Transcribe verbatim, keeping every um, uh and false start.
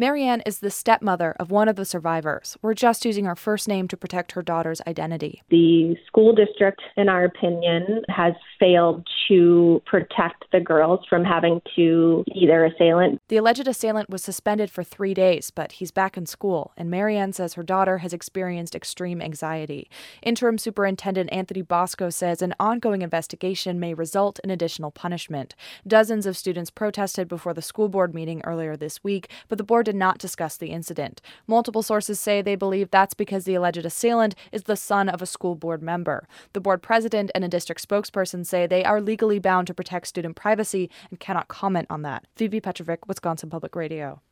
Marianne is the stepmother of one of the survivors. We're just using her first name to protect her daughter's identity. The school district, in our opinion, has failed to protect the girls from having to see their assailant. The alleged assailant was suspended for three days, but he's back in school, and Marianne says her daughter has experienced extreme anxiety. Interim Superintendent Anthony Bosco says an ongoing investigation may result in additional punishment. Dozens of students protested before the school board meeting earlier this week, but the board did not discuss the incident. Multiple sources say they believe that's because the alleged assailant is the son of a school board member. The board president and a district spokesperson say they are legally bound to protect student privacy and cannot comment on that. Phoebe Petrovic, Wisconsin Public Radio.